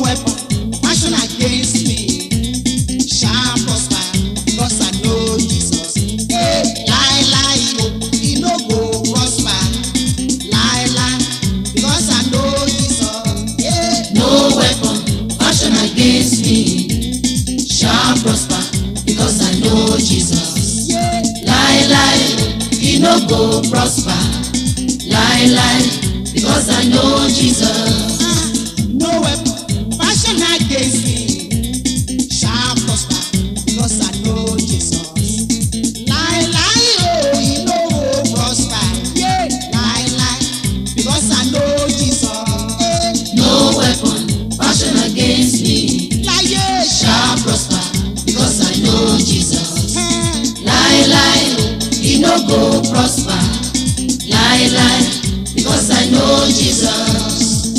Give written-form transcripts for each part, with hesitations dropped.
weapon fashioned against me shall prosper, because I know Jesus. Lie, lie, oh, he no go prosper. Lie, lie, because I know Jesus. No weapon fashioned against me shall prosper, because I know Jesus. Lie, lie, he no go prosper. Lie, lie, because I know Jesus. No weapon fashioned against me shall prosper, because I know Jesus. Lie, lie, oh, he no go prosper. Lie, lie, because I know Jesus. No weapon fashioned against me Lie, shall prosper, because I know Jesus. Lie, lie, he no go prosper. Lie, lie, because I know Jesus.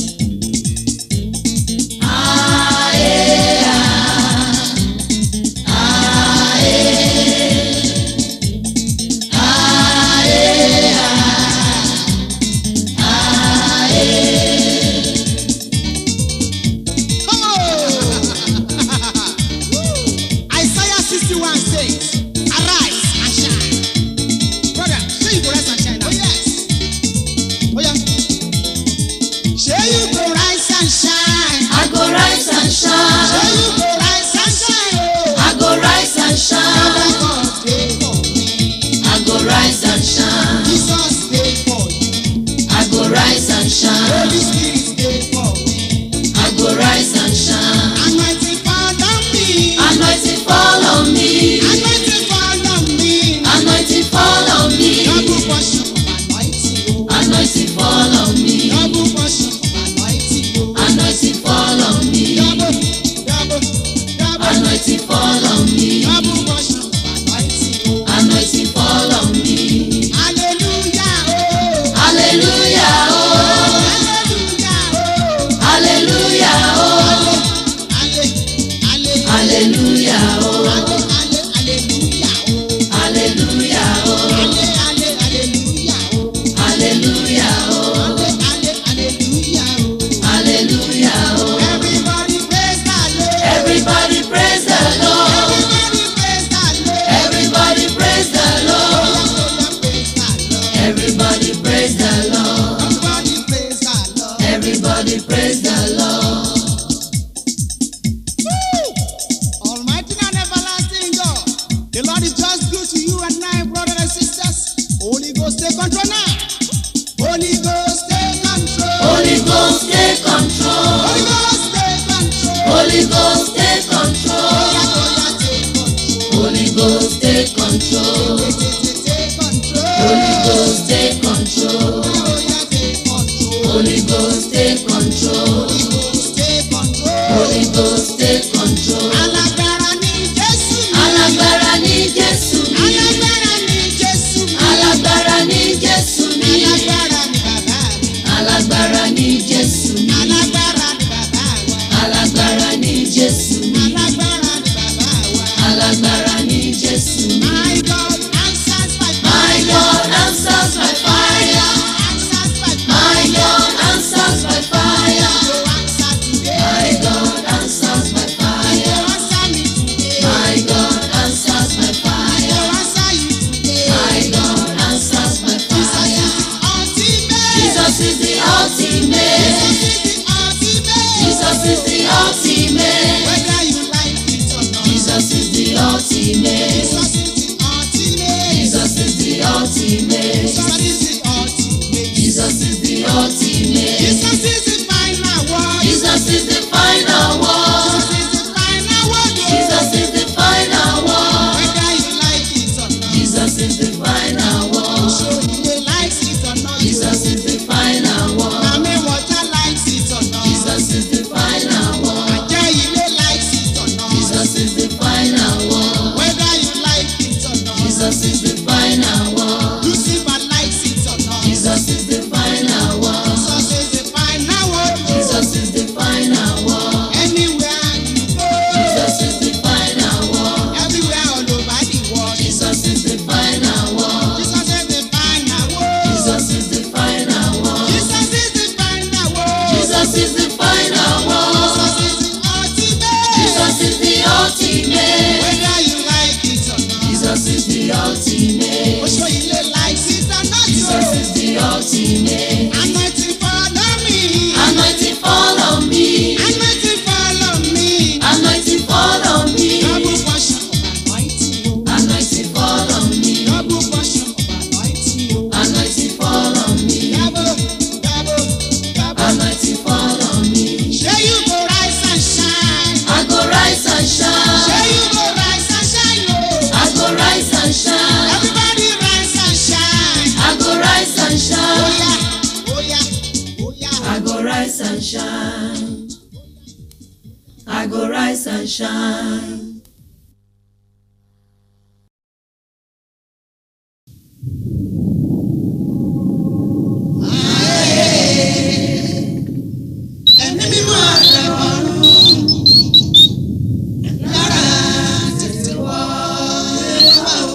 Ah, yeah, ah, yeah, ah, yeah, ah, yeah. come on. Isaiah 61 says, arise and shine. Brother, say you go rise and shine now. Oh yes. Oh yeah. Say you go rise and shine. I go rise and Say shine. you go rise and shine. Oh. I go rise and shine. God dey for me. I go rise and shine. Jesus dey for you. I go rise and shine. Holy Spirit dey for me. I go rise and shine. Anointing fall on me. Anointing fall on me. Anointing fall on me. Anointing fall on me. Double portion of anointing. Oh. Anointing fall on me. Double portion of anointing. Oh. Anointing fall on me. Double. Anointing fall on me. Double portion of anointing. Oh. Anointing fall on me. Hallelujah. Oh. Hallelujah, oh. Hallelujah. Oh. Hallelujah, oh. Hallelujah. Hallelujah, oh. Hallelujah. Oh. Hallelujah, oh. Hallelujah. Oh. Hallelujah, oh. Hallelujah. Oh. Hallelujah, oh. Everybody praise the Lord. Everybody praise the Lord. Everybody praise the Lord. Everybody praise the Lord. Everybody praise the Lord. Everybody praise the Lord. Woo! Almighty and everlasting God, the Lord is just good to you and I, brothers and sisters. Holy Ghost, take control now. Holy Ghost, take control. Holy Ghost, take control. Holy Ghost, take control. Holy Ghost, take control. Holy Ghost, take control. Holy Ghost, take control. Holy Ghost, take control. Holy Ghost, take control. Alágbára ni Jésù mi. Alágbára ni Jésù mi. Alágbára ni Jésù mi. Alágbára ni Jésù mi. Alágbára ni Jésù mi. Alágbára ni Jésù mi. Alágbára ni Bàbá mi. Alágbára ni Jésù mi. My God answers my My God answers my fire. My God answers my fire. My God answers my fire. My God answers my fire. My God answers my fire. Jesus is the ultimate. Jesus is the ultimate. Jesus is the ultimate. Jesus is the ultimate. Jesus is the ultimate. Jesus is the final word. Jesus is the final word. Jesus is the final word. Whether you like it or not. Jesus is the final word. So you likes it or not. Jesus is the final word. Mami water likes it or not. Jesus is the final word. Ajá ilé likes it or not. Jesus is the final word. Whether you like it or not. Jesus is the final word. Lucifer likes it or not. Jesus is the final word. Jesus is the final word. Jesus is the final word. I go rise and shine. Ẹ̀mí mímọ́ àtẹ̀wọ̀rún lára tètè wọ́ ẹ̀wà o.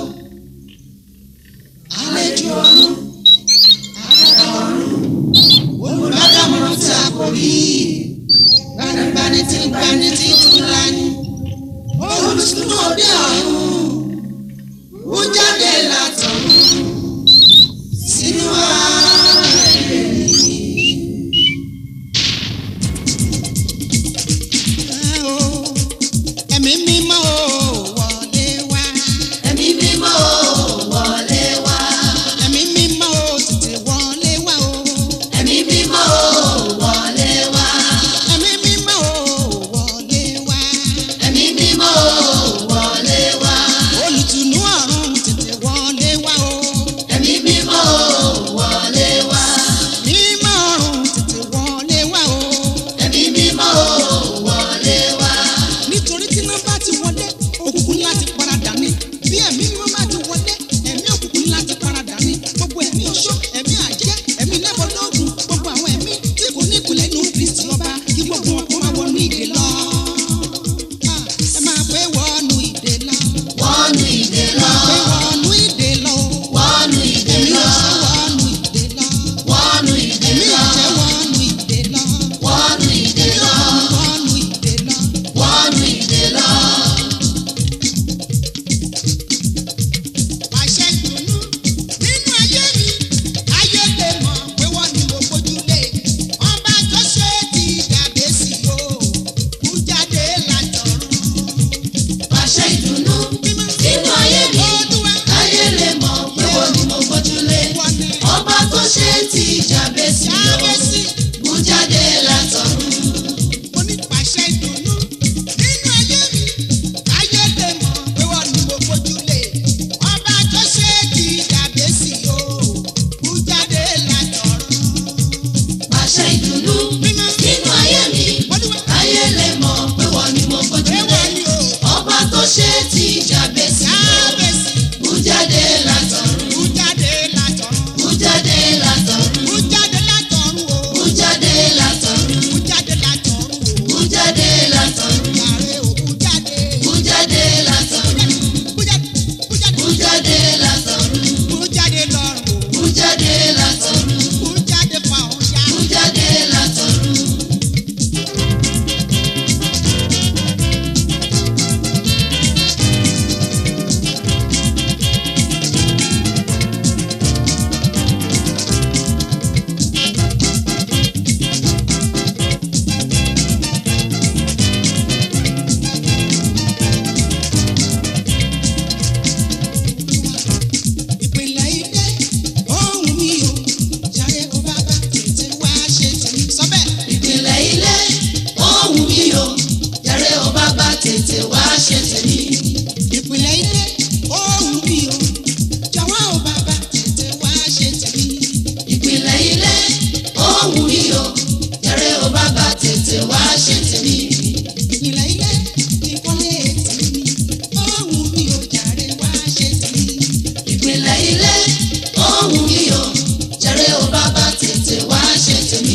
Àlejò ọ̀run, àdàrà ọ̀run, olùbádámọ̀ràn tí a kò rí. Gbanigbani tí ń gbani tí tún lani. Olùsùnú òde ọ̀run, ó jáde látọ̀run sínú ààrẹ. Ẹ̀mí mímọ́ o wọlé wá. Ẹ̀mí mímọ́ o wọlé wá. Ẹ̀mí mímọ́ o tètè wọlé wá o. Ẹ̀mí mímọ́ o wọlé wá. Ẹ̀mí mímọ́ o wọlé wá. Ẹ̀mí mímọ́ o wọlé wá. Olùtùnú ọ̀run tètè wọlé wá o. Ẹ̀mí mímọ́ o wọlé wá. Mímọ́ ọ̀run tètè wọlé wá o. Ẹ̀mí mímọ́ o wọlé wá. Nítorí tí iná bá ti wọlé, òkùnkùn láti paradà ní. Bí ẹ̀mí mímọ́ bá ti wọlé, ẹ̀mí òkùnkùn láti paradà ní. Gbogbo ẹ̀mí oṣó, ẹ̀mí àjẹ́, ẹ̀mí lẹ́bọ̀dọ́gùn, gbogbo àwọn ẹ̀mí tí kò ní ìpìlẹ̀ nínú Kristi ọba, kí gbogbo wọn kó máa wọnú ìdè lọ. Ẹ máa pé wọnú ìdè lọ. Wọnú ìdè lọ. Pé wọnú ìdè lọ. Wọnú ìdè Ẹ̀mí lọ. oṣó wọnú ìdè lọ. Wọnú ìdè Ẹ̀mí lọ. àjẹ́ wọnú ìdè lọ. Wọnú ìdè lọ. Wọnú ìdè lọ. Wọnú ìdè lọ. Àṣẹ ìdùnnú nínú ayé mi, ayé lè mọ̀ pé wọ́n ní mo gbójúlé. Ọba tó ṣe ti Kábíyèsí o, kú jáde látọ̀run. Àṣẹ ìdùnnú nínú ayé mi. Olúwa Ayé lè mọ̀ pé wọ́n ni mo gbójúlé. wọ́n ní Ọba tó ṣe ti Jábésì o, Kábíyèsí. mú jáde látọ̀run. Mo ní pàṣẹ ìdùnnú nínú ayé mi, ayé lè mọ̀ pé wọ́n ní mo gbójúlé. Ọba tó ṣe ti Kábíyèsí o, kú jáde látọ̀run. Àṣẹ ìdùnnú nínú ayé mi. Olúwa Ayé lè mọ̀ pé wọ́n ni mo pé gbójúlé. wọ́n ní o. Ọba tó ṣe ti Jábésì o, Kábíyèsí. mú jáde látọ̀run. Mú jáde látọ̀run. Mú jáde látọ̀run. Mú jáde látọ̀run o. Mú jáde látọ̀run. Mú jáde látọ̀run o. Mú jáde látọ̀run. Yàrá o, mú jáde. Mú jáde látọ̀run. Mú jáde. Mú jáde. Mú jáde látọ̀run. Mú jáde lọ́run o. Mú jáde látọ̀run. Mú jáde fa ọ̀run ya. Mú jáde látọ̀run. Ìpìlẹ̀ ilé, ohùn mi o. Jàre o bàbá, tètè wá ṣe tèmi. Sọ bẹ́ẹ̀. Ìpìlẹ̀ ilé, ohùn mi o. Jàre o bàbá, tètè wá ṣe tèmi. Ìpìlẹ̀ ilé, ohùn mi o. Jọ̀wọ́ o bàbá, tètè wá ṣe tèmi. Ìpìlẹ̀ ilé, ohùn mi o. Jàre o bàbá, tètè wá ṣe tèmi. Ìpìlẹ̀ ilé, ìkọ́lé tèmi. Ohùn mi o, jàre wá ṣe tèmi. Ìpìlẹ̀ ilé, ohùn mi o. Jàre o bàbá, tètè wá ṣe tèmi.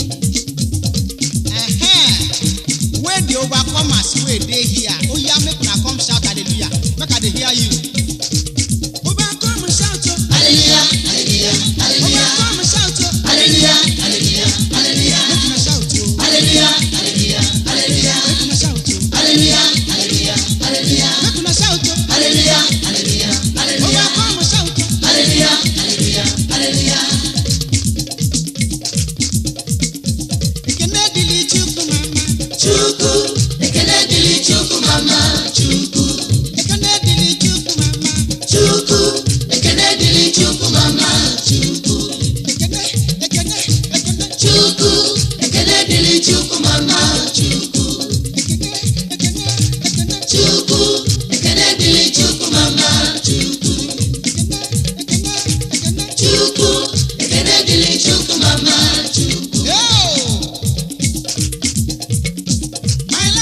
When the overcomers wey dey here, oh yeah, make una come shout hallelujah. Make I dey hear you. Overcome shout o. Hallelujah, hallelujah, hallelujah. Overcome shout o. Hallelujah, hallelujah, hallelujah. Make una shout o. Hallelujah, hallelujah, hallelujah. Make una shout o. Hallelujah, hallelujah, hallelujah. Make una shout o. Hallelujah, hallelujah, hallelujah. Overcome shout o. Hallelujah, hallelujah, hallelujah. Ekene dịrị Chukwu mama. Chukwu, ekele dịrị Chukwu mama. Chukwu, Ekene dịrị Chukwu mama. Chukwu, ekele dịrị Chukwu mama. Chukwu, Ekene, ekene, ekene. Chukwu, ekele dịrị Chukwu mama. Chukwu, Ekene, ekene, ekene. Chukwu, ekele dịrị Chukwu mama. Chukwu, Ekene, ekene, ekene. Chukwu, ekele dịrị Chukwu mama. Chukwu. Yo! My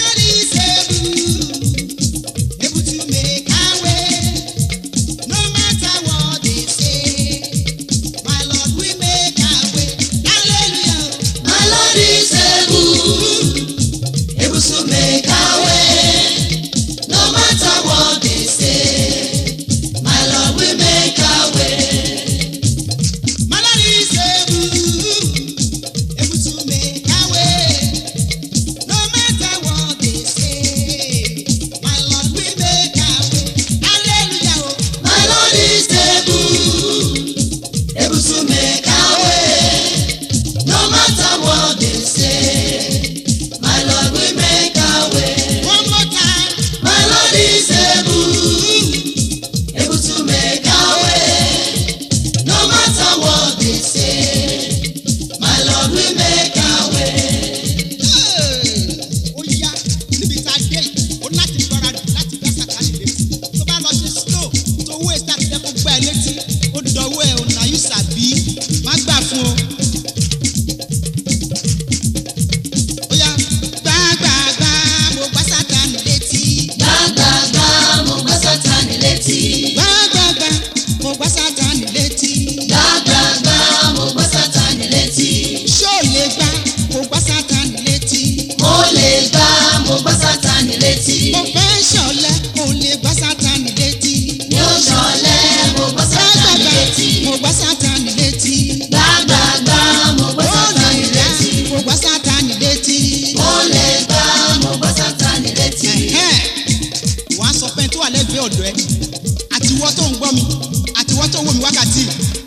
mi àti wọ́n tó wò mí wákàtí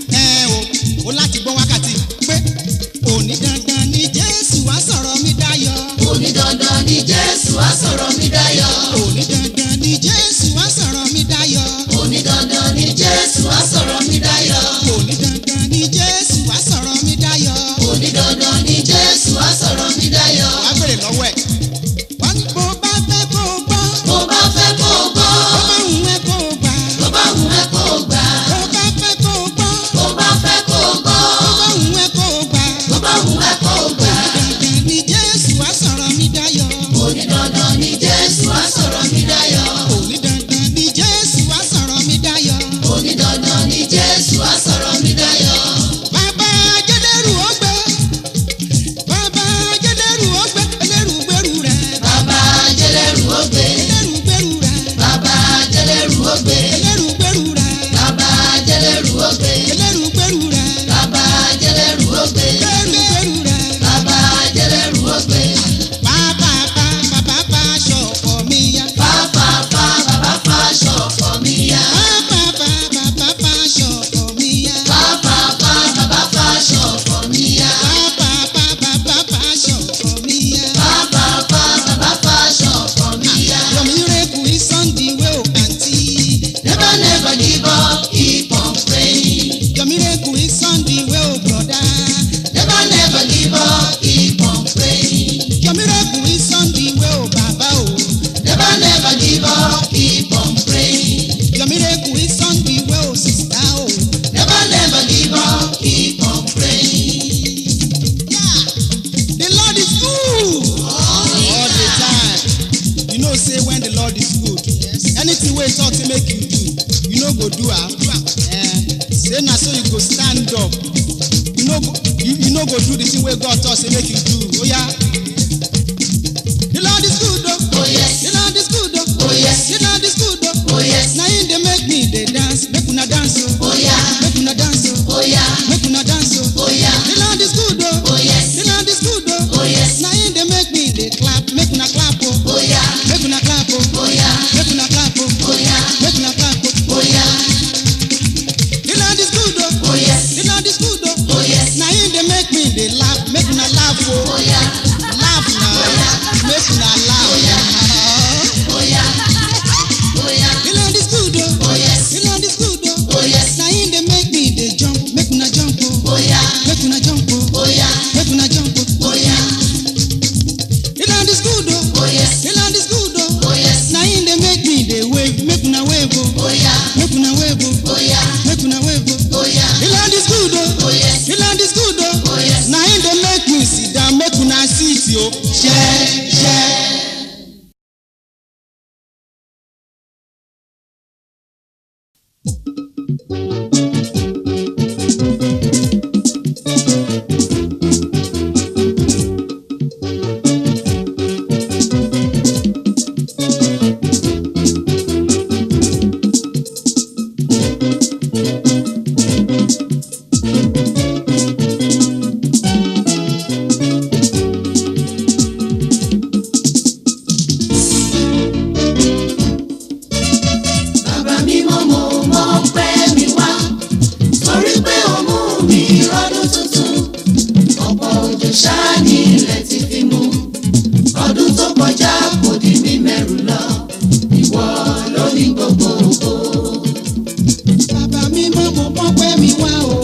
o láti gbọ́ wákàtí pé òní dandan ni Jésù wá sọ̀rọ̀ mi dayọ̀. Òní dandan ni Jésù wá sọ̀rọ̀ mi dayọ̀. Òní dandan ni Jésù wá sọ̀rọ̀ mi dayọ̀. Òní dandan ni Jésù wá sọ̀rọ̀ mi dayọ̀. Òní dandan ni Jésù wá sọ̀rọ̀ mi dayọ̀. Òní dandan ni Jésù wá sọ̀rọ̀ mi dayọ̀. Wàá bèrè lọ́wọ́ ẹ̀. Wọ́n ní bó bá fẹ́ kó o gbọ́. Bó bá fẹ́ kó o gbọ́. Bó bá wù ẹ́ kó o gbà. Bó bá wù ẹ́ kó o gbà. Bó bá fẹ́ kó o gbọ́. Bó bá fẹ́ kó o gbọ́. Bó bá wù ẹ́ kó o gbà. Bó bá wù ẹ́ kó o gbà. Dandan ni Jésù wá sọ̀rọ̀ mi dayọ̀. Òní dandan ni Jésù wá sọ̀rọ̀ mi dayọ̀. Òní dandan ni Jésù wá sọ̀rọ̀ mi dayọ̀. Òní dandan ni Jésù wá sọ̀rọ̀ mi dayọ̀. Bàbá Jẹ́dẹ́rù ó gbé. Bàbá Jẹ́dẹ́rù ó gbé. Ẹlẹ́rù gbèrú rẹ̀. Bàbá Jẹ́lẹ́rù ó gbé. Ẹlẹ́rù gbèrú rẹ̀. Bàbá Jẹ́lẹ́rù ó gbé. Ẹlẹ́rù gbèrú rẹ̀. Bàbá Jẹ́lẹ́rù ó gbé. Ẹlẹ́rù gbèrú rẹ̀. Bàbá Jẹ́lẹ́rù ó gbé. Ẹlẹ́rù gbèrú rẹ̀. Bàbá Jẹ́lẹ́rù ó gbé. Bàbá aṣọ ọ̀fọ̀ mi yá. Bàbá aṣọ ọ̀fọ̀ mi yá. Bàbá aṣọ ọ̀fọ̀ mi yá. Bàbá aṣọ ọ̀fọ̀ mi yá. Bàbá aṣọ ọ̀fọ̀ mi yá. Bàbá aṣọ ọ̀fọ̀ mi yá. Your miracle is on the way, oh aunty. Never give up, keep on praying. Your miracle is on the way, oh brother. Never give up, keep on praying. Your miracle is on the way, oh baba, oh. Never give up, keep on praying. Your miracle is on the way, oh sister, oh. Never give up, keep on praying. Yeah, the Lord is good all the time. You know, say when the Lord is good, anything wey talk to make you do, you no go do am. Say na so you go stand up. You no go do the thing wey God talk say make you do. Oh yeah. The Lord is good oh. Oh yes. The Lord is good oh. Oh yes. The Lord is good oh. Oh yes. Na him dey make me dey dance, make una dance oh. Oh yeah. Make una dance oh. Oh yeah. Make una dance oh. Oh yeah. The Lord is good oh. Oh yes. The Lord is good oh. Oh yes. Na him dey make me dey clap, make una clap oh. Oh yeah. Make una clap oh. Oh yeah. Make una clap oh. Oh yeah. Make una clap oh. Oh yeah. The Lord is good oh. Oh yes. The Lord is good oh. Oh yes. Na him dey make me dey laugh, make una laugh oh. Oh yeah. Laugh na, make una laugh. Oh yeah. Oh yeah. Oh yeah. The Lord is good oh. Oh yes. The Lord is good oh. Oh yes. Na him dey make me dey jump, make una jump oh. Oh yeah. Make una jump oh. Oh yeah. Make una jump oh. Oh yeah. The Lord is good oh. Oh yes. The Lord is good oh. Oh yes. Na him dey make me dey wave, make una wave oh. Oh yeah. Make una wave oh. Oh yeah. Make una wave oh. Oh yeah. The Lord is good oh. Oh yes. The Lord is good oh. Oh yes. Na him dey make me sit down, make una sit oh. Share. Bàbá mi mo pẹ́ mi wá. Torí pé ó mú mi rọ́dún tuntun. Ọ̀pọ̀ òjò ṣáá ní ilẹ̀ ti fi mú. Ọdún tó kọjá kò di mí mẹ́rù lọ. Ìwọ ló ní gbogbo ògo. Bàbá mi mọ́ mo pọ́n pẹ́ mi wá o.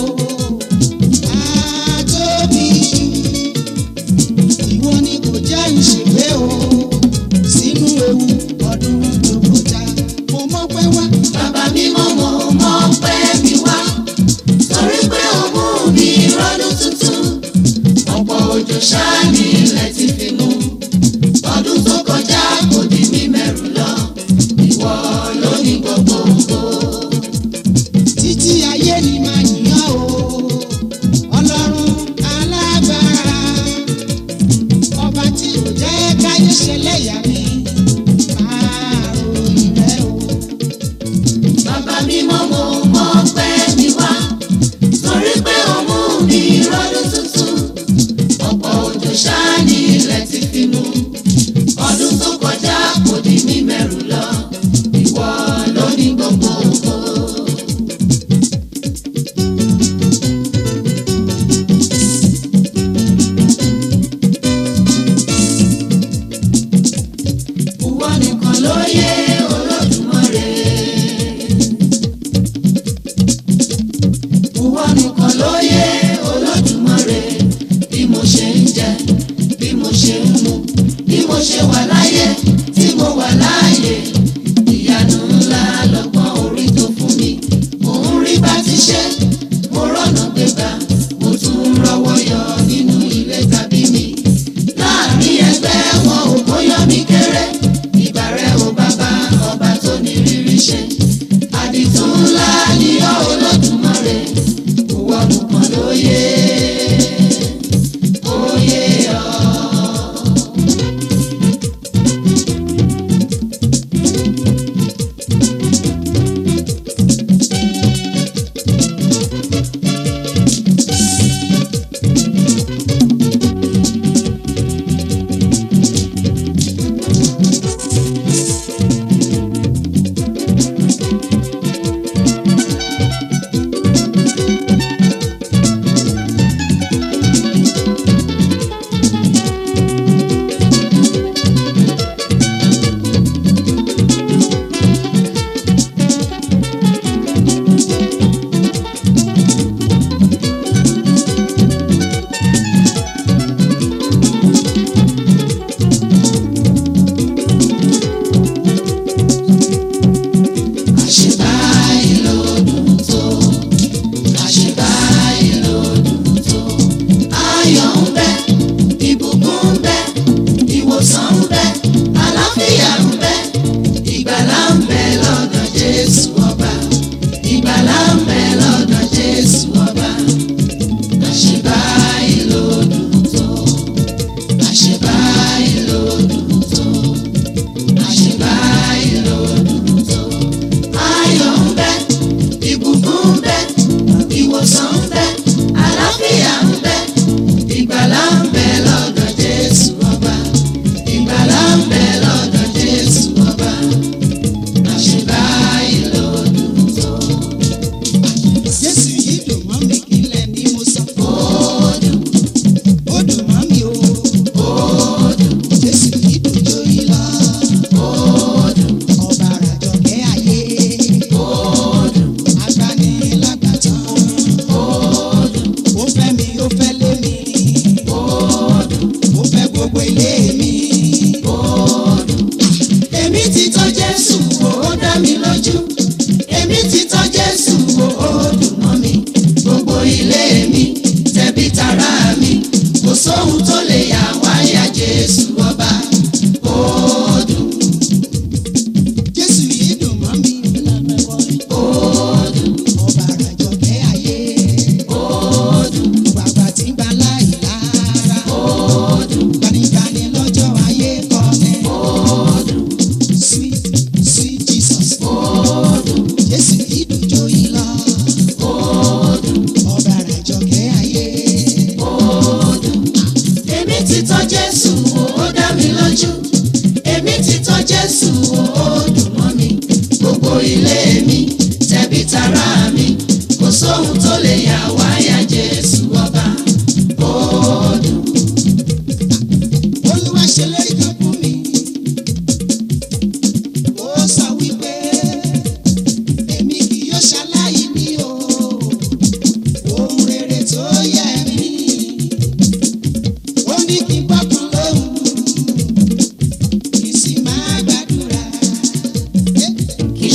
Àtóbi jù. Ìwọ ni kò jẹ́ ìṣègbè o. Sínú ewu ọdún tó kọjá. Mo mọ́ pẹ́ wá. Bàbá mi mo pẹ́ mi wá. Torí pé ó mú mi rọ́dún tuntun. Ọ̀pọ̀ òjò ṣáá ní ilẹ̀ ti fi mú. Ọdún tó kọjá kò di mí mẹ́rù lọ. Ìwọ ló ní gbogbo ògo. Títí ayé ni màá yìn ọ́ o. Ọlọ́run alágbára. Ọba tí ò jẹ́ káyé ṣẹlẹ́yà mi. Máa ròyìn rẹ̀ o. Bàbá mi mo pẹ́ mi wá. Torí pé ó mú mi rọ́dún tuntun. Ọ̀pọ̀ òjò ṣáá ní ilẹ̀ ti fi mú. Ọdún tó kọjá kò di mí mẹ́rù lọ. Ìwọ ló ní gbogbo ògo.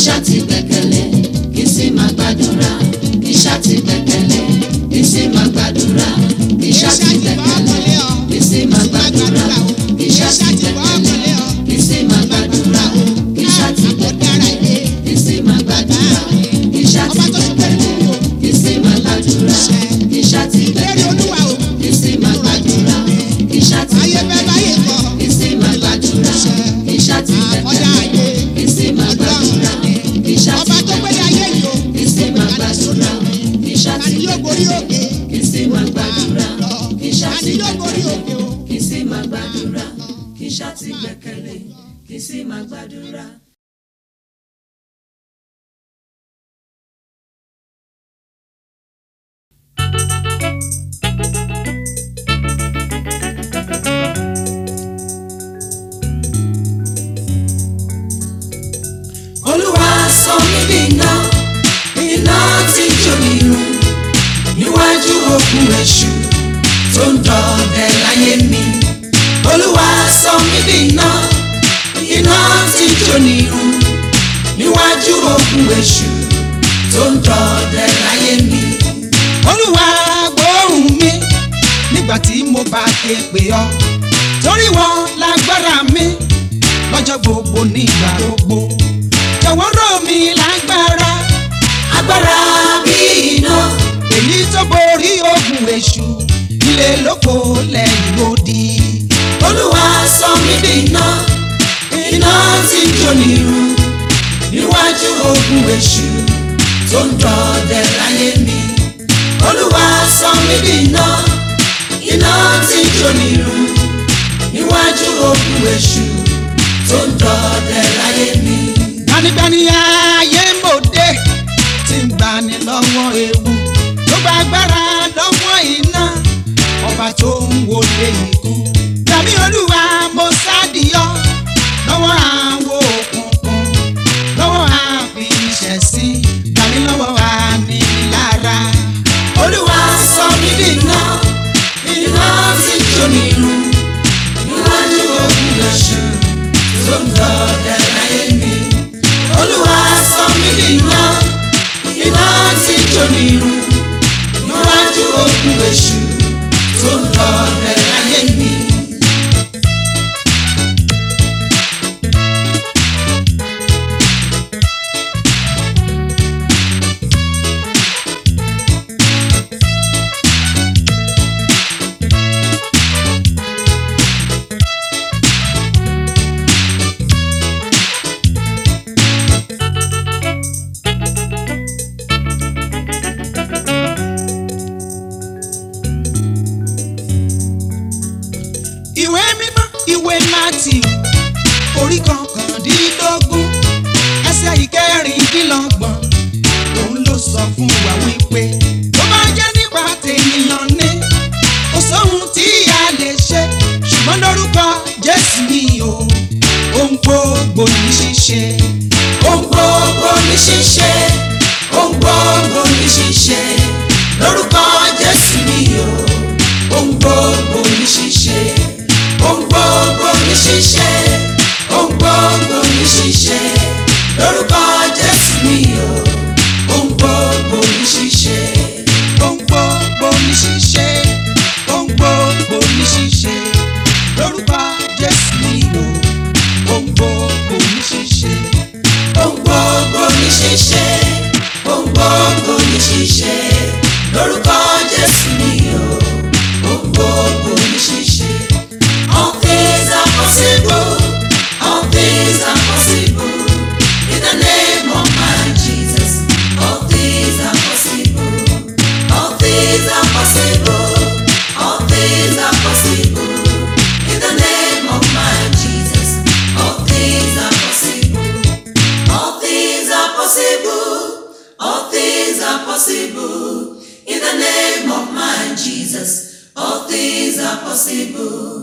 ṣá ti gbẹ́kẹ̀lé kí n sì máa gbàdúrà kí n ṣá ti gbẹ́kẹ̀lé kí n sì máa gbàdúrà kí n ṣá ti gbẹ́kẹ̀lé kí n sì máa gbàdúrà kí n ṣá ti gbẹ́kẹ̀lé kí n sì máa gbàdúrà kí n ṣá ti gbẹ́kẹ̀lé kí n sì máa gbàdúrà kí n ṣá ti gbẹ́kẹ̀lé kí n sì máa gbàdúrà kí n ṣá ti gbẹ́kẹ̀lé kí n sì máa gbàdúrà kí n ṣá ti gbẹ́kẹ̀lé kí n sì máa gbàdúrà kí n ṣá ti gbẹ́kẹ̀lé kí n sì máa gbàdúrà kí n ṣá ti gbẹ́kẹ̀lé kí n sì máa gbàdúrà kí n ṣá ti gbẹ́kẹ̀lé kí n sì máa gbàdúrà kí n ṣá ti gbẹ́kẹ̀lé kí n sì máa gbàdúrà kí n ṣá ti gbẹ́kẹ̀lé kí n sì máa gbàdúrà. Olúwa sọ mí di iná, iná tí ń jó mi run níwájú ogun èṣù tó ń dọdẹ láyé mi. Olúwa sọ mí di iná, iná tí ń jó mi run níwájú ogun èṣù tó ń dọdẹ láyé mi. Olúwa gbóhùn mi nígbà tí mo bá ké pè ọ́, torí wọ́n lágbára mi lọ́jọ́ gbogbo nígbà gbogbo. Jọ̀wọ́ rọ̀ mí lágbára, Agbára bí iná, èyí tó borí ogun èṣù ilé lóko lẹ́yìn odi. Olúwa sọ mí di iná, iná tí ń jó mi run níwájú ogun èṣù tó ń dọdẹ láyé mi. Olúwa sọ mí di iná, iná tí ń jó mi run níwájú ogun èṣù tó ń dọdẹ láyé mi. Gbanigbani ayé mòde tí ń gbani lọ́wọ́ ewu, tó gba agbára lọ́wọ́ iná, ọba tó ń wọlé ikú. Gbà mí Olúwa, mo sádìyọ́ lọ́wọ́ àwọn òkùnkùn, lọ́wọ́ àfìṣẹ̀sí, gbà mí lọ́wọ́ ànílára. Olúwa sọ mí di iná, iná tí ń jó mi run níwájú ogun èṣù tó ń dọdẹ láyé mi. Olúwa sọ mí di iná, iná tí ń jó mi run níwájú ogun èṣù tó ń dọdẹ láyé mi. Ìwé mímọ́, ìwé Mátíù orí kọkàndínlógún ẹsẹ̀ ìkẹrìndínlọ́gbọ̀n, òun ló sọ fún wa wípé tó bá jẹ́ nípa tènìyàn ní kò sóhun tí a lè ṣe, ṣùgbọ́n lórúkọ Jésù ni o, ohun gbogbo ní ṣíṣe. Ohun gbogbo ní ṣíṣe, ohun gbogbo ní ṣíṣe, lórúkọ Jésù ni o. Ohun gbogbo ní ṣíṣe, ohun gbogbo ní ṣíṣe, ohun gbogbo ní ṣíṣe, lórúkọ Jésù ni o. Ohun gbogbo ní ṣíṣe, Ohun gbogbo ní ṣíṣe, ohun gbogbo ní ṣíṣe, lórúkọ Jésù ni o, ohun gbogbo ní ṣíṣe. ohun gbogbo ní ṣíṣe, ohun gbogbo ní ṣíṣe, lórúkọ Jésù ni o. Ohun gbogbo ní ṣíṣe. All things are possible, all things are possible, in the name of my Jesus. All things are possible, all things are possible, all things are possible, in the name of my Jesus. All things are possible, all things are possible, all things are possible, in the name of my Jesus. All things are possible.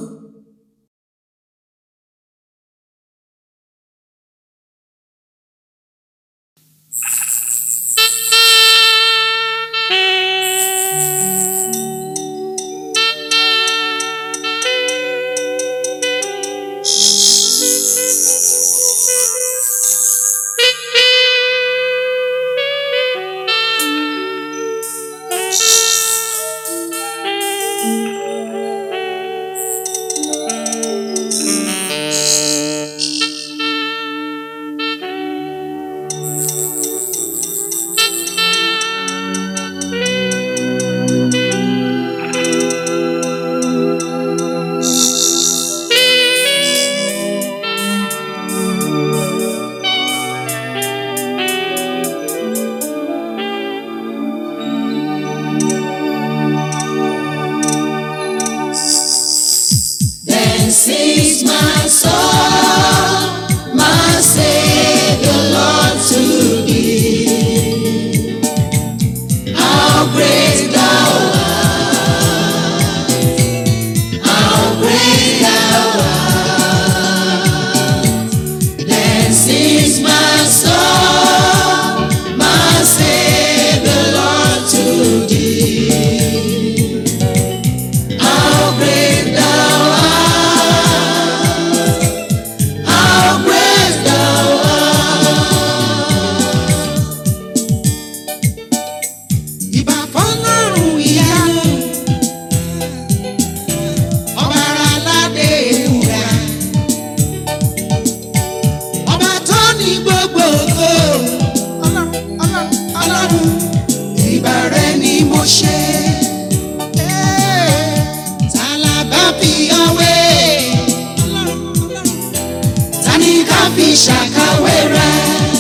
fi ṣàkàwé rẹ̀.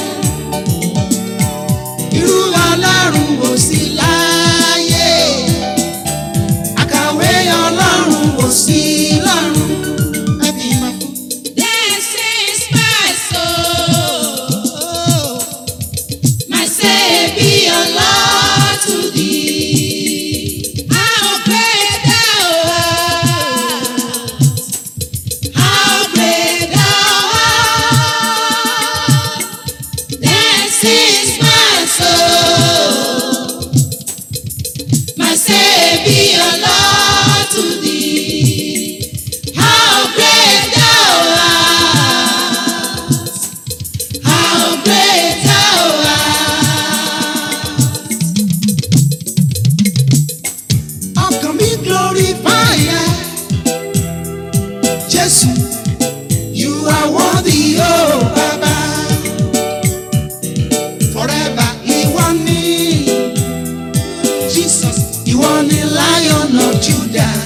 Irú Ọlọ́run ò sí láyé. Àkàwé Ọlọ́run ò sí lọ́run. Ẹ fi máa fún. This is my soul, my Savior, Lord, to thee. How great thou art, how great thou art. This is my soul, my Savior, Lord, to thee. How great thou art, how great thou art. Ọkàn mi glorify ẹ. Jésù, you are worthy, oh Baba. Forever ìwọ ni. Jesus, ìwọ ni Lion of Judah.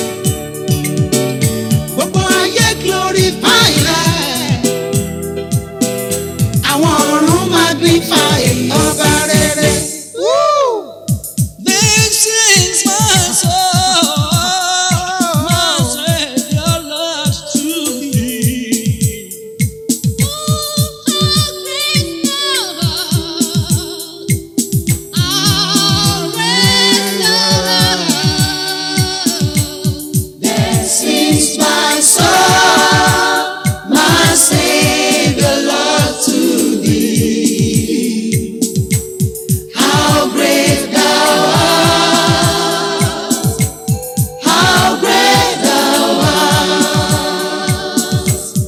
Gbogbo ayé glorify rẹ. Àwọn ọ̀run magnify ọba rere. Woo! This is my soul, my Savior, Lord, to thee. This is my soul, my Savior, Lord, to thee. How great thou art, how great thou art.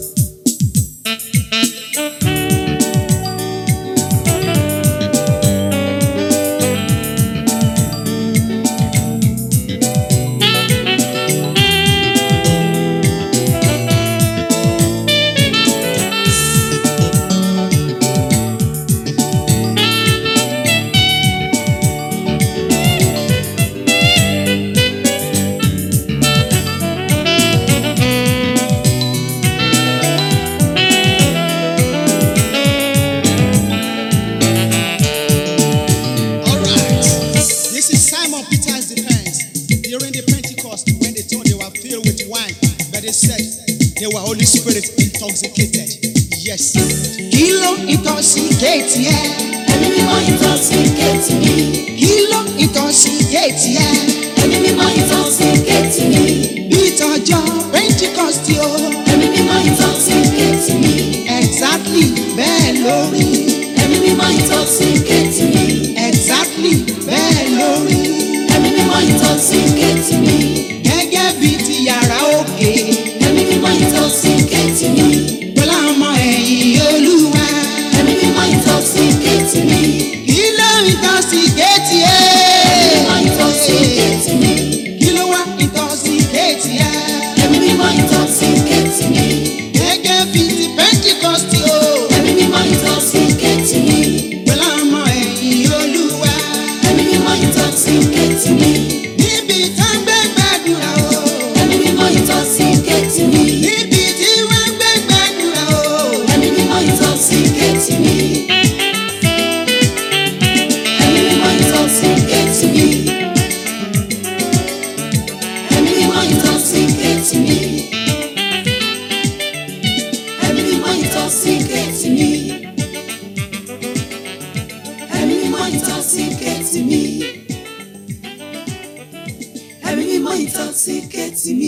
All right. This is Simon Peter's defense during the Pentecost when they thought they were filled with wine, but they said they were Holy Spirit intoxicated. Yes. Kí ló intoxicate yẹ? Ẹ̀mí mímọ́ intoxicate me. Kí ló intoxicate yẹ? Ẹ̀mí mímọ́ intoxicate me. Bí ìtọ́jọ́ Pentecost o. Ẹ̀mí mímọ́ intoxicate me. Exactly bẹ́ẹ̀ lórí. Ẹ̀mí mímọ́ intoxicate me. Exactly bẹ́ẹ̀ lórí. Ẹ̀mí mímọ́ intoxicate me. Gẹ́gẹ́ bí ti yàrá òkè. Ẹ̀mí mímọ́ intoxicate me. Pẹ̀lú àwọn ọmọ ẹ̀yìn Olúwa. Ẹ̀mí mímọ́ intoxicate me. Kí ló intoxicate yẹ? Ẹ̀mí mímọ́ intoxicate me. Kí ló wá intoxicate yẹ? Ẹ̀mí mímọ́ intoxicate me. Gẹ́gẹ́ bí ti Pentecost o. Ẹ̀mí mímọ́ intoxicate me. Pẹ̀lú àwọn ọmọ ẹ̀yìn Olúwa. Ẹ̀mí mímọ́ intoxicate me. Níbi tá ń gbé gbàdúrà o. Ẹ̀mí mímọ́ intoxicate me. Níbi tí wọ́n gbé gbàdúrà o. Ẹ̀mí mímọ́ intoxicate me. Ẹ̀mí mímọ́ intoxicate me. Ẹ̀mí mímọ́ intoxicate me. Ẹ̀mí mímọ́ intoxicate me. Ẹ̀mí mímọ́ intoxicate me. Ẹ̀mí mímọ́ intoxicate me.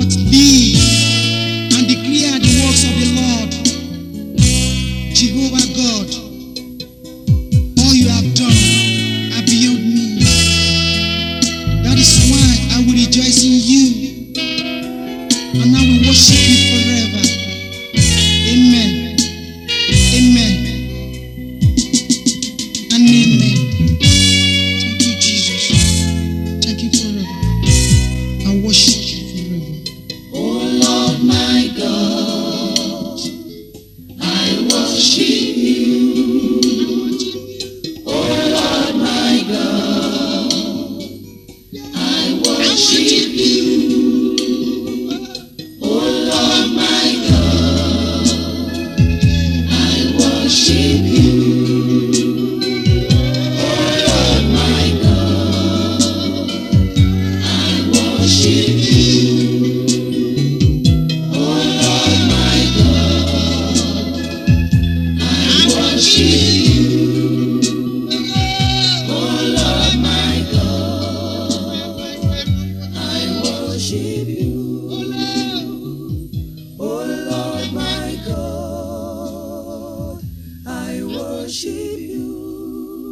Live and declare the works of the Lord. Jehovah God, all you have done are beyond me. That is why I will rejoice in you, and I will worship you forever. Amen. Amen. And amen. Thank you, Jesus. Thank you forever. I worship you forever. Oh Lord my God, I worship you. Oh Lord my God, I worship you. Oh Lord my God, I worship you. Oh Lord my God, I worship you. Oh Lord my God, I worship you. Oh Lord my God, I worship you. Oh Lord my God, I worship you.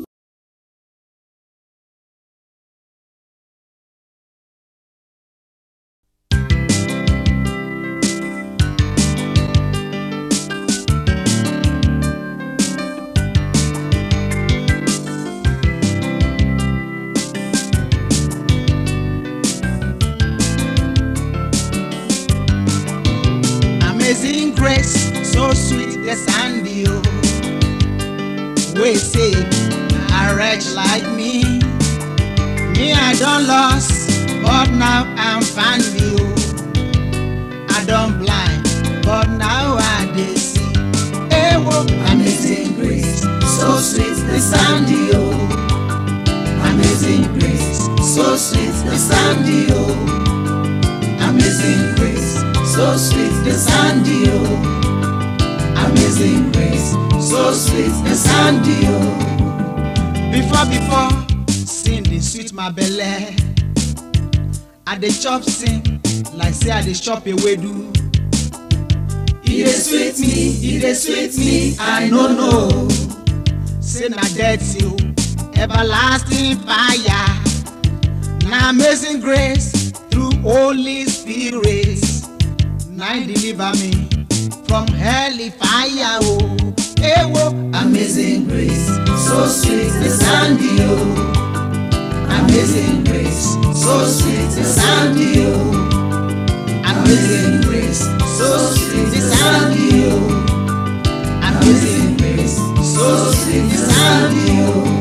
Amazing grace, so sweet the sound you. We say, a wretch like me. Me I don't lost, but now I'm found you. I don't blind, but now I dey see. Hey, whoa. Amazing grace, so sweet the sound you. Amazing grace, so sweet the sound you. Amazing grace, so sweet the sound you. Amazing grace, so sweet the sound you. Before, sin dey sweet my belle. I dey chop sin like say I dey chop ewedu. It dey sweet me, I no know. Say na dirty o, everlasting fire. Na amazing grace through Holy Spirit. Na He deliver me from helly fire o. Hey, whoa. Amazing grace, so sweet the sound you. Amazing grace, so sweet the sound you. Amazing grace, so sweet the sound you. Amazing grace, so sweet the sound you.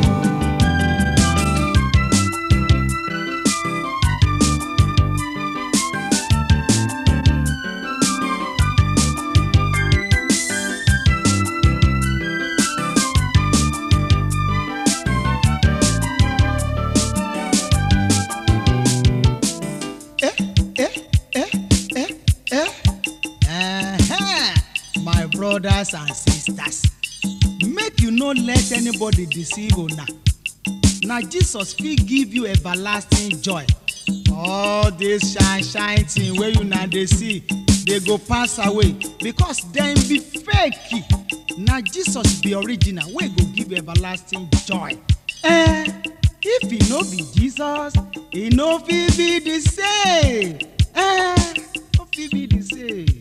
My brothers and sisters, make you no let anybody deceive una. Na Jesus fit give you everlasting joy. All this shine thing wey una dey see, they go pass away because dem be fake. Na Jesus be original wey go give everlasting joy. If e no be Jesus, e no fit be the same. No fit be the same.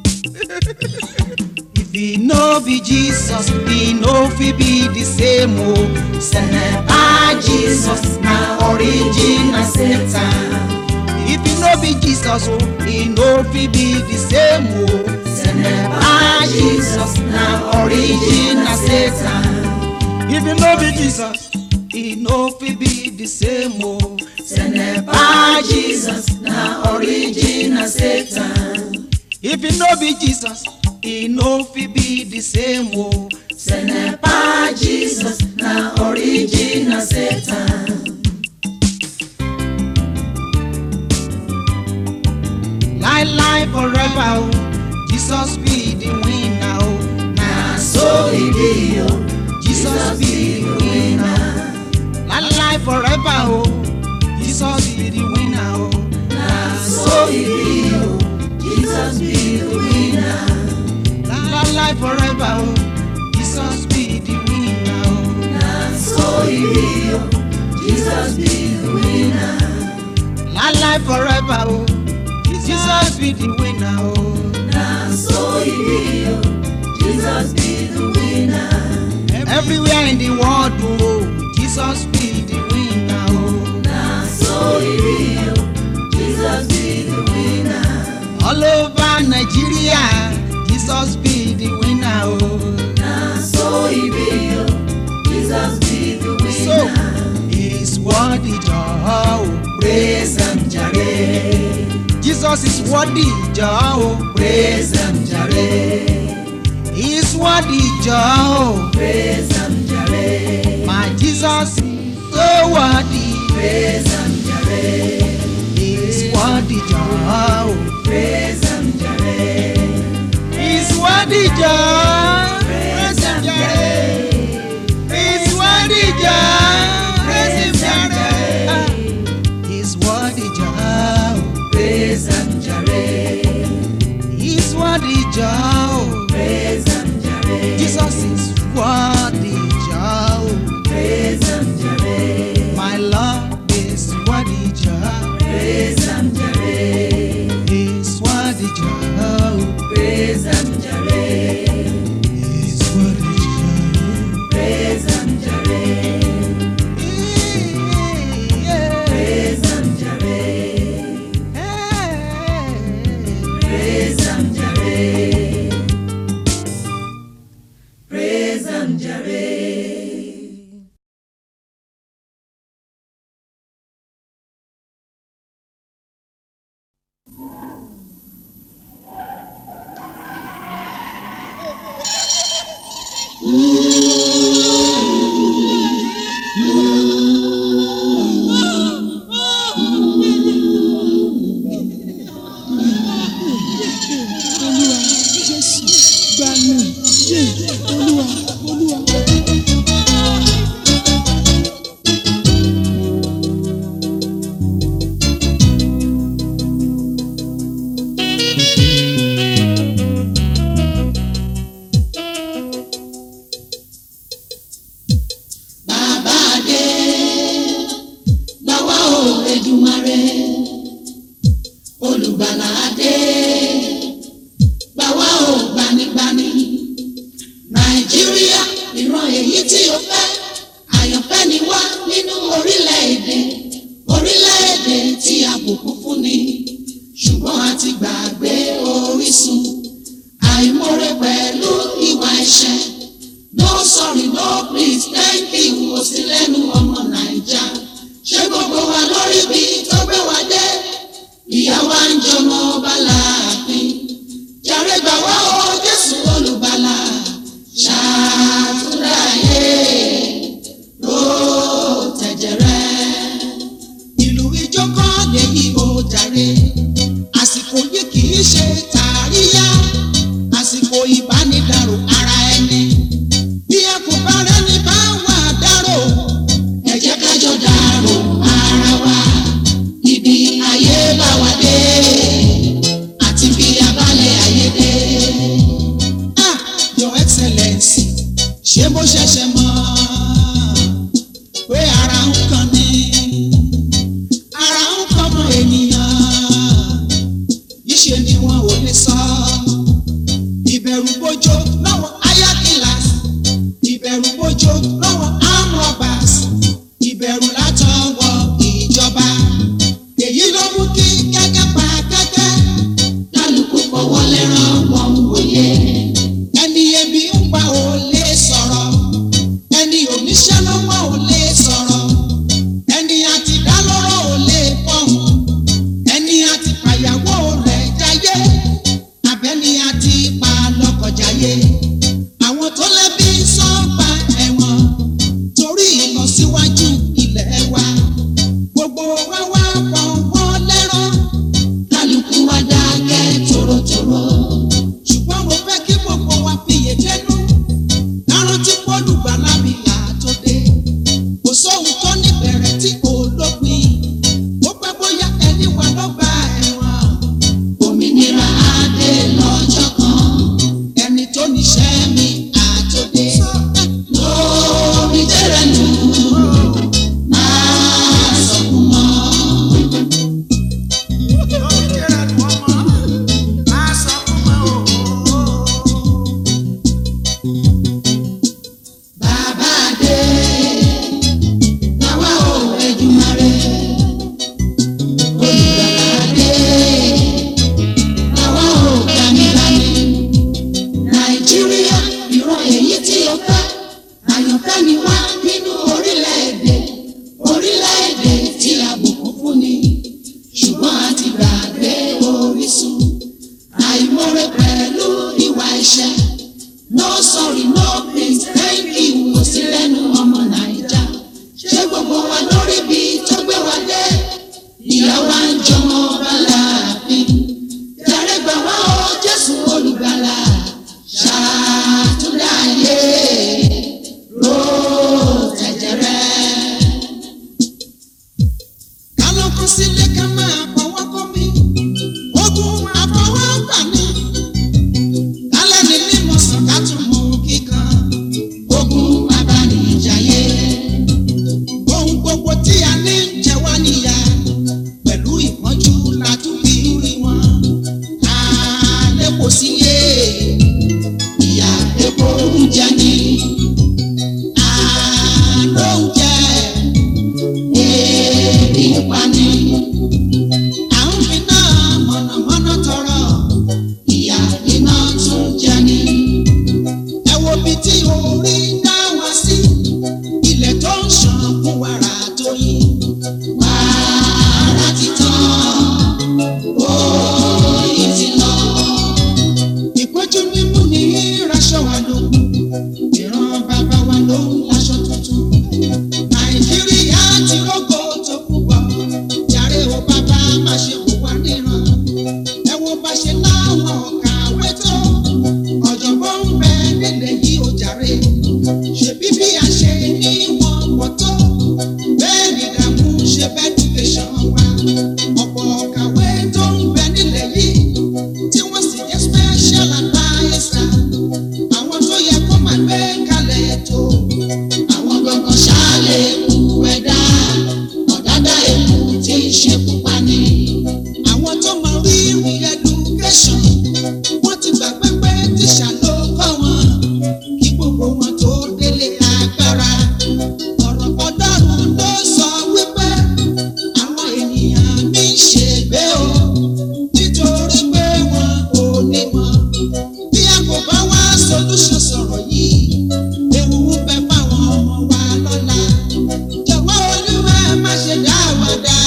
If e no be Jesus, e no fit be the same o. Seneba Jesus na original Satan. If e no be Jesus o, e no fit be the same o. Seneba Jesus na original Satan. If e no be Jesus, e no fit be the same o. Seneba Jesus na original Satan. If e no be Jesus, e no fit be the same o. Seneba Jesus na original Satan. Lie forever o, Jesus be the winner o. Na so e be o, Jesus be the winner. Lie forever o, Jesus be the winner o. Na so e be o, be, oh, Jesus be the winner. Life forever, oh, Jesus be the winner, oh. Now so he be, oh, Jesus be the winner. Everywhere in the world, oh, Jesus be the winner, oh. Now so he be, oh, Jesus be the winner. All over Nigeria, Jesus be the winner, oh. Now so he be, oh, Jesus be the winner. So, he's worthy, oh, praise and jare. Jesus is worthy, oh, praise and jare. He's worthy, oh, Praise and jare. my Jesus is so worthy. Praise and jare. He's worthy, oh, Praise and jare. he's worthy, oh, Praise and jare. he's worthy, oh, praise him, jare. He's worthy, oh, Praise and jare. he's worthy, oh. Praise and jare. Jesus is worthy, oh. Praise and jare. My Lord is worthy, oh. Praise and jare. He's worthy, oh. Praise and jare. He's worthy, oh. Praise and jare. Yeah. Praise and jare. Praise and jare. Praise and jare. bá ṣe láwọn kàwé tó ọ̀jọ̀gbọ́n ń bẹ nílẹ̀ yìí ó jàre ṣèbí bí a ṣe ní wọn pọ̀ tó bẹ́ẹ̀ ni ìdààmú ṣe bẹ́ẹ̀ education wa ọ̀pọ̀ kàwé tó ń bẹ nílẹ̀ yìí tí wọ́n sì jẹ́ special adviser àwọn tó yẹ kó máa gbé kalẹ̀ ètò àwọn gbọ̀ngàn ṣáálẹ̀ kú ẹ̀dá ọ̀dádá èkó tí ń ṣe pupa ní. àwọn tó mọ rírì education wọ́n ti gbàgbé pé tíṣà ló kọ́ wọn kí gbogbo wọn tó délé agbára ọ̀rọ̀ Ọlọ́run ló sọ wípé àwọn ènìyàn mi ń ṣègbé o nítorí pé wọn ò ní mọ̀ bí a kò bá wá solution sọ̀rọ̀ yìí ewu ń bẹ fáwọn ọmọ wa lọ́la jọ̀wọ́ Olúwa má ṣe dá wa dá.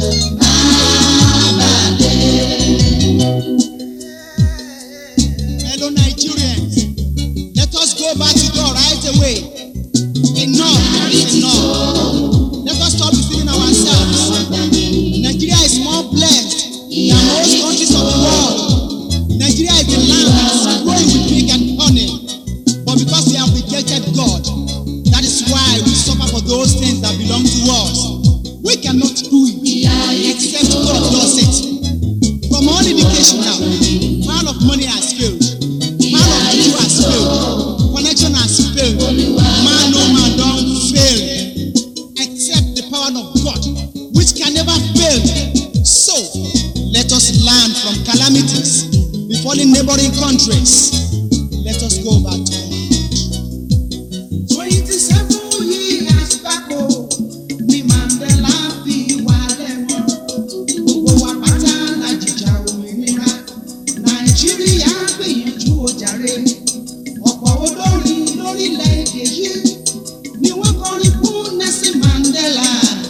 Hello Nigerians, let us go back to God right away. Enough is enough. Let us stop deceiving ourselves. Nigeria is more blessed than most countries of the world. Nigeria is the land that is growing with milk and honey. But because we have rejected God, that is why we suffer for those things that belong to us. We cannot do it except God does it. From all indication now, pile of money has failed. Pile of juju has failed. Connection has failed. Man, no man don't fail. Except the power of God, which can never fail. So, let us learn from calamities befalling neighboring countries. Let us go back to God. 27 years back, ni Mandela fi wà lẹ́wọ̀n. Gbogbo wa pátá la jìjà òmìnira. Nàìjíríà gbìyànjú ó jàre. Ọ̀pọ̀ olórin lórílẹ̀‐èdè yìí ni wọ́n kọrin fún Nelson Mandela.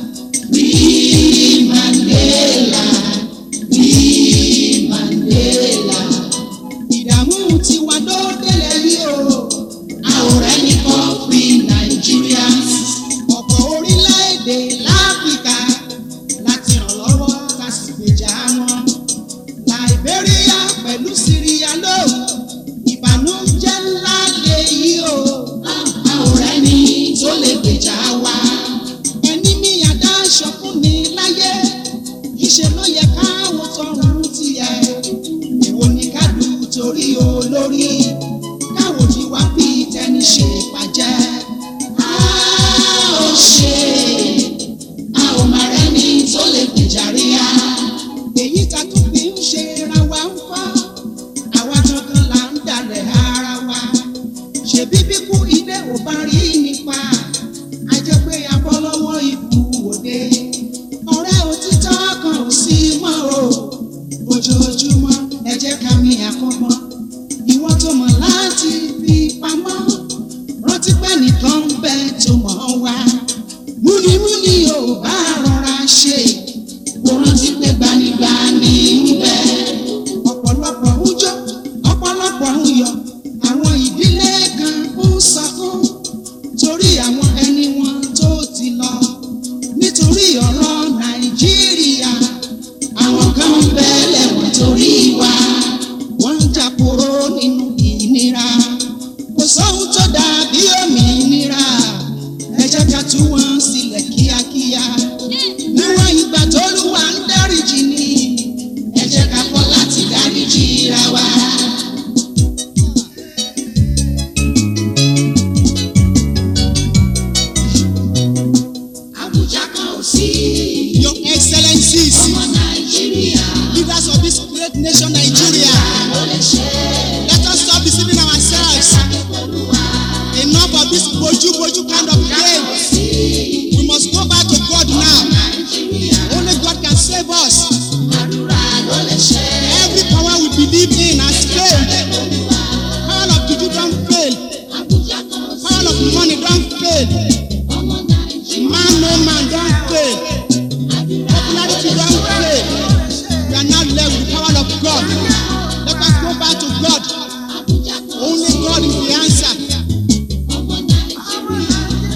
Free Mandela, free Mandela. Ìdààmú tiwa ló délẹ̀ yìí o. Àwòrán nìkan free Nigerians. Ọ̀pọ̀ orílẹ̀-èdè láfíríkà láti ràn lọ́wọ́ láti gbèjà wọn. Liberia pẹ̀lú Syria ló ìbànújẹ́ ńlá lè yí o. Àwòrán ni tó lè gbèjà wa. Ẹni mi àdáṣọ fún ni láyé. Ìṣe ló yẹ káwọn tọrùn tiẹ̀. Èwo ni ká dù torí olórí. Káwọn jí wá bí tẹni ṣe pàjẹ́. A ò ṣe, a ò máa rẹ́ni tó lè gbèjà rí a. Èyí ta tún fi ń ṣe ra wa ń fọ́. Àwa gangan là ń dalẹ̀ ara wa. Ṣèbí bíkú ilé ò bá rí nípa. A jẹ́ pé a bọ́ lọ́wọ́ ikú òde. Ọ̀rẹ́ òtítọ́ kan ò sí mọ́ o. Ojoojúmọ́ ẹ jẹ́ ká mi àkọ́mọ́. Ìwọ tó mọ̀ láti fi pamọ́. Rántí pé nìkan ń bẹ tó mọ̀ wá. Múnimúni ò bá rọra ṣe. Kò rántí pé gbanigbani ń bẹ. Ọ̀pọ̀lọpọ̀ ń jó, ọ̀pọ̀lọpọ̀ ń yọ̀. Àwọn ìdílé kan ń sọkún. Torí àwọn ẹni wọn tó ti lọ. Nítorí ọ̀rọ̀ Nàìjíríà. Àwọn kan ń bẹ lẹ́wọ̀n torí wa. Wọ́n ń jàporó nínú ìnira. Kò sóhun tó dàbí òmìnira. Ẹ jẹ́ ká tú wọn sílẹ̀ kíákíá. Níwọ̀n ìgbà t'Olúwa ń dáríjì ni. Ẹ jẹ́ ká kọ́ láti dáríjì ra wa. Àbújá kan ò sí. Your Excellencies, ọmọ Nàìjíríà. Leaders of this great nation Nigeria. Let us stop deceiving ourselves. Enough of this boju kind of game. We must go back to God now. Only God can save us. Every power we believe in has failed. Power of juju don't fail. Power of money don't fail. Man no man don't fail. Popularity don't fail. We are now left with the power of God. Let us go back to God. Only God is the answer.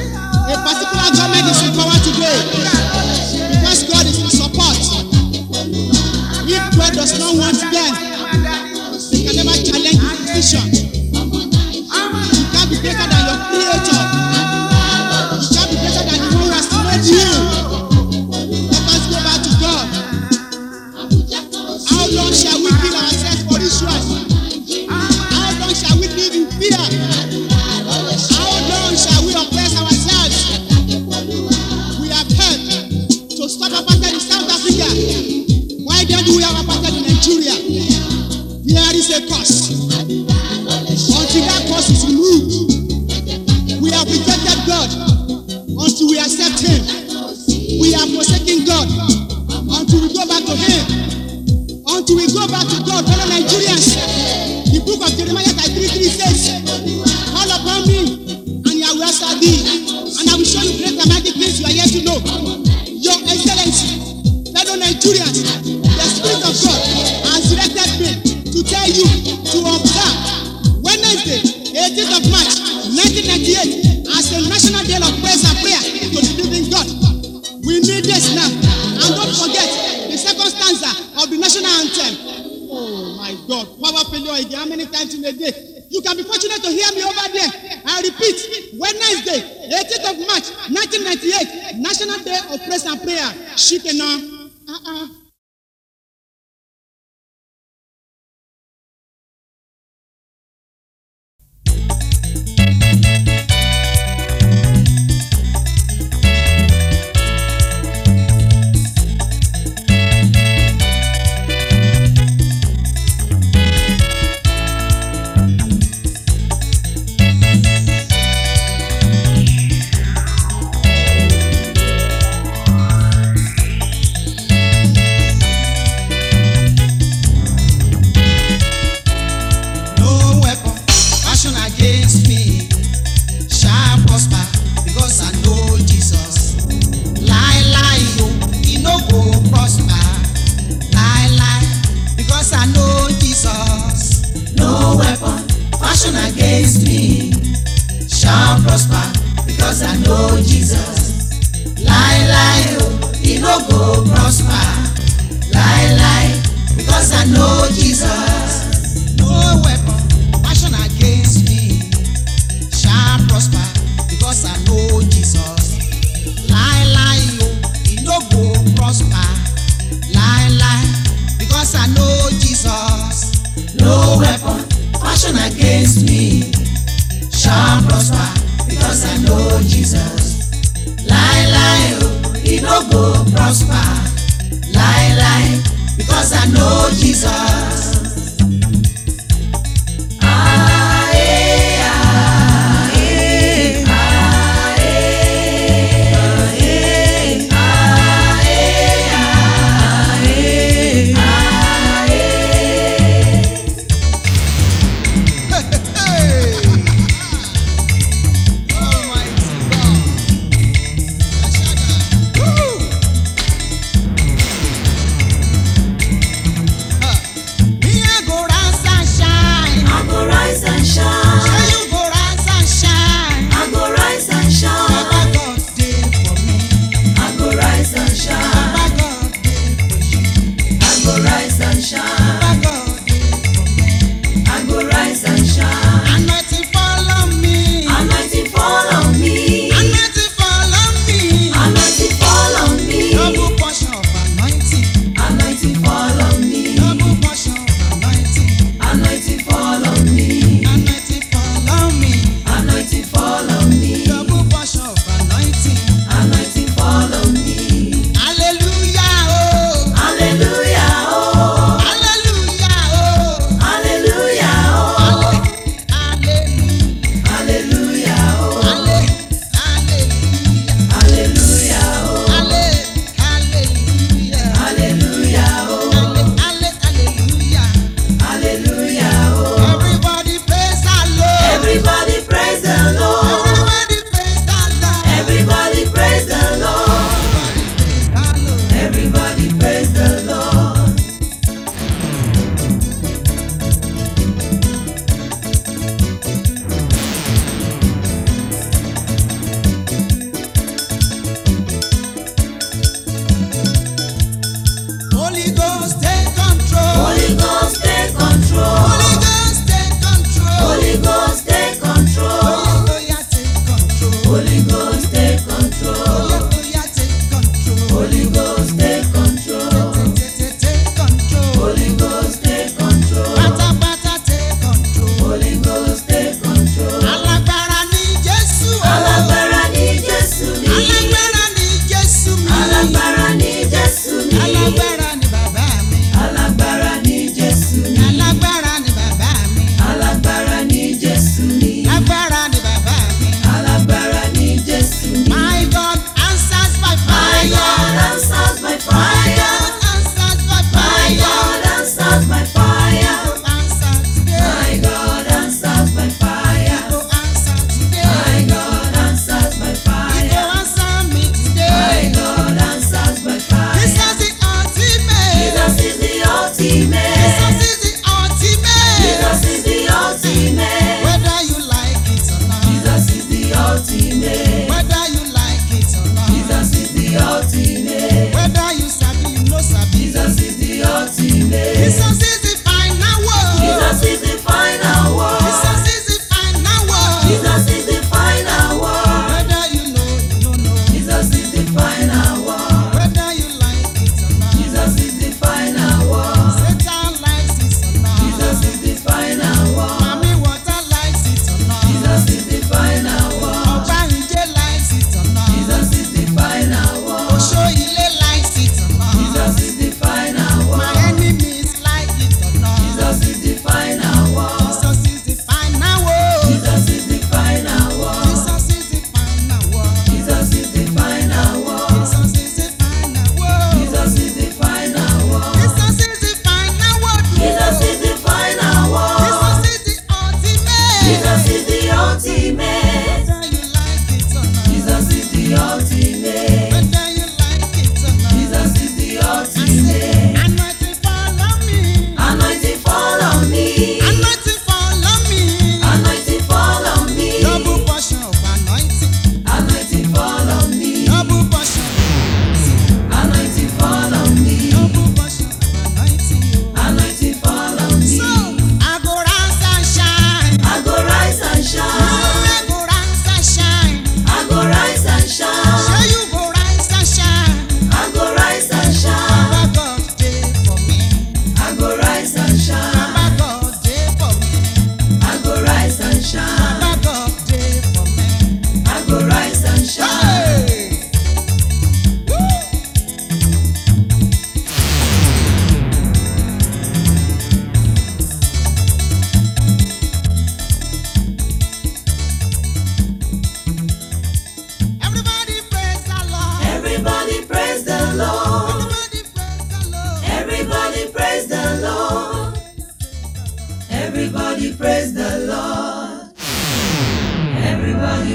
a curse. Until that curse is removed, we have rejected God until we accept Him. We have forsaken God until we go back to Him. Until we go back to God, fellow Nigerians. The book of Jeremiah 33 says, call upon me, and I will answer thee, and I will show you great and mighty things you are yet to know. Your Excellency, fellow Nigerians, the Spirit of God has directed me to tell you to observe Wednesday, 18th of March, 1998, as a national day of praise and prayer to the living God. We need this now. And don't forget the second stanza of the national anthem. Oh my God, power failure again. How many times in a day? You can be fortunate to hear me over there. I repeat, Wednesday, 18th of March, 1998, National Day of Praise and Prayer. Shikena. Against me shall prosper because I know Jesus. Lie, yo, he no go prosper. Lie, because I know Jesus. No weapon fashioned against me shall prosper because I know Jesus. Lie, oh, he no go prosper. Lie, because I know Jesus. No weapon fashioned against me shall prosper because I know Jesus. Lie, yo, he no go prosper. Lie, because I know Jesus. No weapon fashioned against me shall prosper because I know Jesus. Lie, oh, he no go prosper. Lie, because I know Jesus.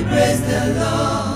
Praise the Lord.